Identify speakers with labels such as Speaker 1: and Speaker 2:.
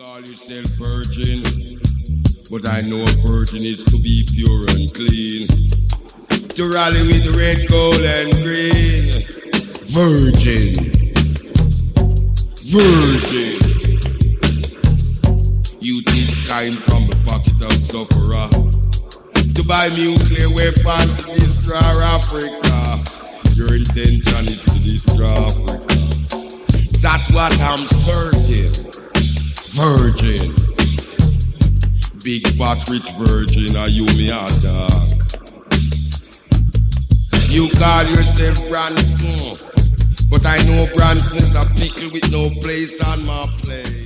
Speaker 1: call yourself virgin, but I know a virgin is to be pure and clean. To rally with red, gold, and green. Virgin. Virgin. You take kind from the pocket of sufferer to buy nuclear weapon to destroy Africa. Your intention is to destroy Africa. That's what I'm certain. Virgin. Big fat rich virgin, are you me a dog? You call yourself Branson, but I know Branson is a pickle with no place on my plate.